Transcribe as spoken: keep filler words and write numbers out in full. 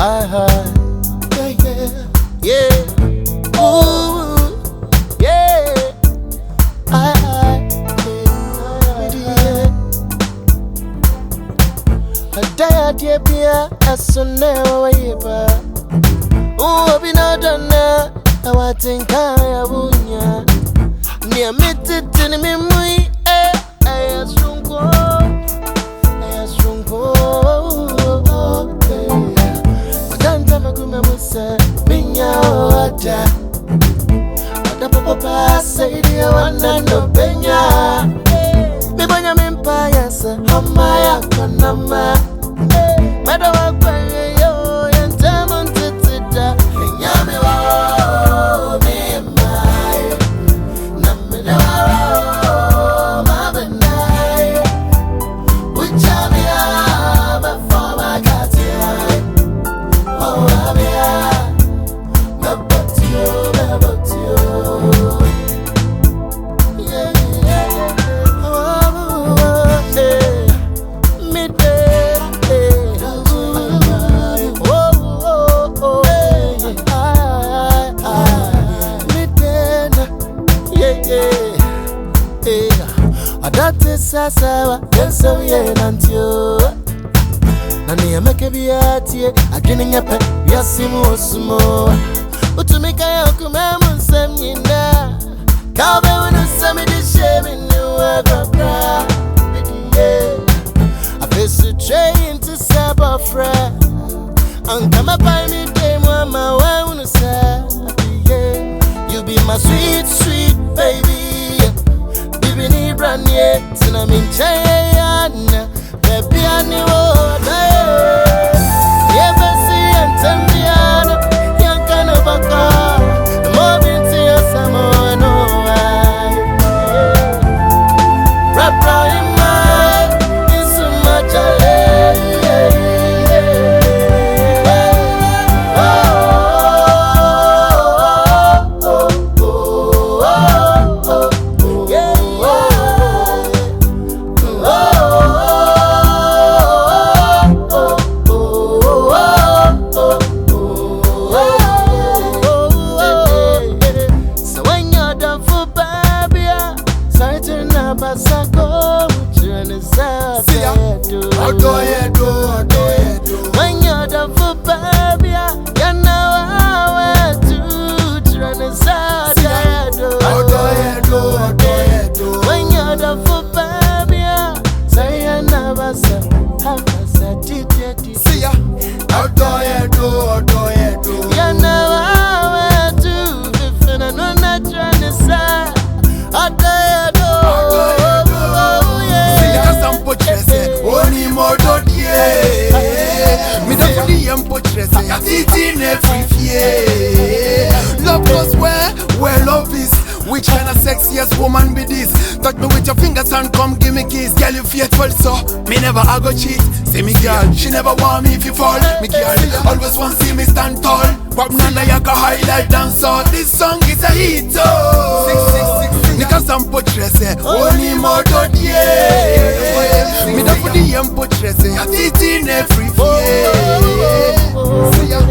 Hi, hi. Yeah, yeah, yeah. Ooh, yeah. Hi, hi. Yeah. A day I dear beer, as soon never ever. Oh, be not done now. I want to think I won't. Near me, to me, eh, I strong go, I strong go. But don't tell me, come and say, Minya, water. But the papa say, dear one, no penya. Me, when I'm in Pias, how my aconama. Madam, I pay you, and Tamon to sit down. Yammy, oh, me and my Namina, my benai. Which I'm here before my cat. Oh, I'm here. No, but you, no, but you. Yeah, yeah, yeah. Oh, oh, yeah. Midday. Adate sasa yenso ye nantio nani ameke biatie agini nyepe biasimu osumo utumika ya kumemu nsemnyina kabe wunu semi di shemi niwa grabra bidiye afesu train to saba fra ankama pai mi demu ama wa wunu sa bidiye you be my sweet sweet baby Bibini branye, tina minchaye yana Baby aniwo dae Yebesi yantembiana Yankano baka Mobinti ya samoano Rapra ima Isuma chale Basako, see ya. Odo yedo, odo yedo. When you're done for baby, you know how to transa. Odo yedo, odo yedo. When you're done for baby, say I never said, have I said it? See ya. Odo yedo, odo yedo. You know how to if I know not transa. Odo yedo. Me don't put the empotress, I got it in every fear. Love goes where, where love is. Which kind of sexiest woman be this? Touch me with your fingers and come give me kiss. Girl, you faithful so, me never I go cheat. See me girl, she never want me if you fall. Me girl, always want see me stand tall. Pop nanda yaka highlight dance all. This song is a hit oh. Six, six, six, six. Nika sampotress, only more dot yeah. Me don't put the empotress, I did in every fear.